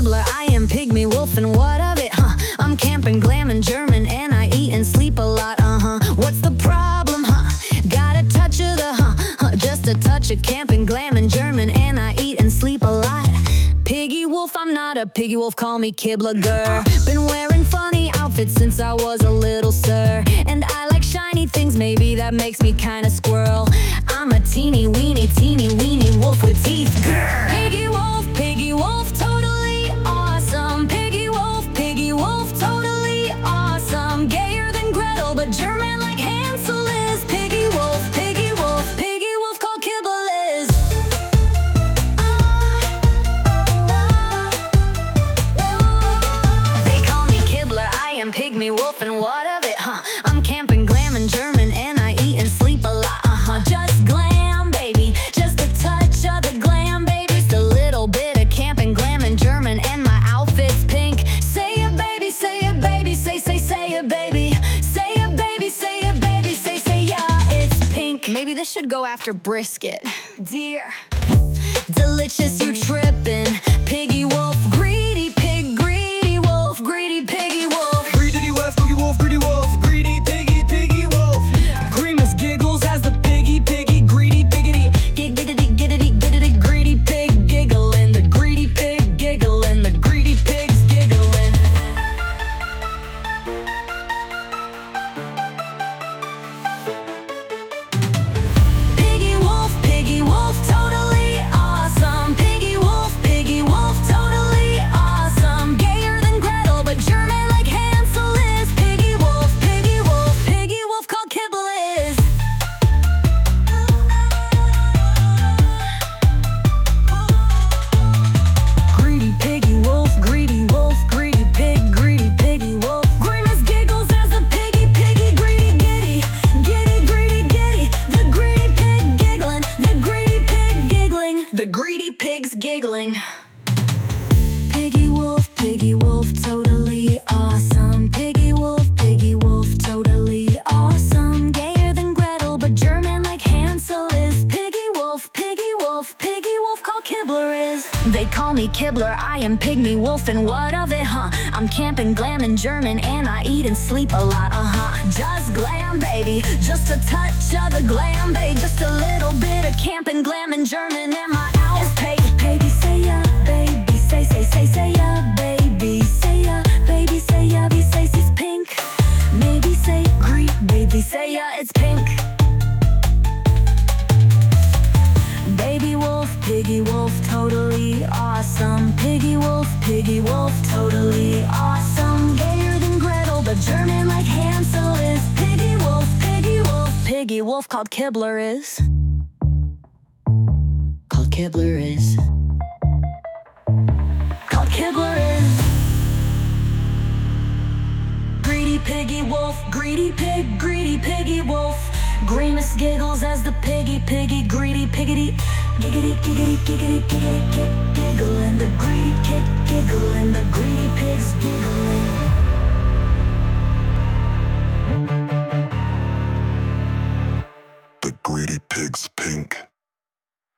Kibler, I am pygmy wolf, and what of it, huh? I'm camping, glamming, German, and I eat and sleep a lot, What's the problem, huh? Got a touch of the, just a touch of camping, glamming, German, and I eat and sleep a lot. Piggy wolf, I'm not a piggy wolf, call me Kibler girl. Been wearing funny outfits since I was a little sir, and I like shiny things, maybe that makes me kinda squirrel. I'm a teeny weeny wolf with teeth, grr. Piggy wolf, totally awesome. Piggy wolf, totally awesome. Gayer than Gretel, but German like Hansel is. Piggy wolf called Kibler is. They call me Kibler, I am pygmy wolf, and what of it, huh? I'm camping, glamming, German, and I eat and sleep a lot, Just glam, baby, just a touch of the glam, baby. Just a little bit of camping, glamming, German, and my outfit's pink. Say it, baby, say it, baby, say it, baby. Say it, baby, say it, baby, say yeah, it's pink. Maybe this should go after brisket. Dear, delicious, you trippin'. Piggy wolf, greedy pig, greedy wolf, greedy piggy wolf. Greedy wolf, piggy wolf, greedy wolf, greedy piggy wolf. Grimace giggles as the piggy, greedy piggity. Giggity, greedy pig giggling. The greedy pig giggling. The greedy pig's giggling. Piggy wolf, totally awesome. Piggy wolf, totally awesome. Gayer than Gretel, but German like Hansel is. Piggy wolf called Kibler is. Greedy piggy wolf, greedy pig, greedy piggy wolf. Grimace giggles as a piggy, greedy giddy. The greedy pig giggling, the greedy pig giggling. The greedy pig's giggling. Piggy wolf, totally awesome. Piggy wolf, totally awesome. Gayer than Gretel, but German like Hansel is. Piggy wolf called Kibler is. They call me Kibler, I am pygmy wolf, and what of it, huh? I'm camping, glamming, German, and I eat and sleep a lot, Just glam, baby, just a touch of the glam, baby. Just a little bit of camping, glamming, German, and my outfit's piggy, say ya, baby, say ya, baby, say ya, baby, say ya, be say it's pink. Maybe say green, baby, say ya, it's pink. Baby wolf, piggy wolf, totally awesome. Piggy wolf, totally awesome. Gayer than Gretel, but German like Hansel is. Piggy wolf called Kibler is. Called Kibler is. Called Kibler is. Greedy piggy wolf, greedy pig, greedy piggy wolf. Grimace giggles as the piggy, greedy piggity. Giggity, giggling. The greedy pig giggling. The greedy pig's giggling.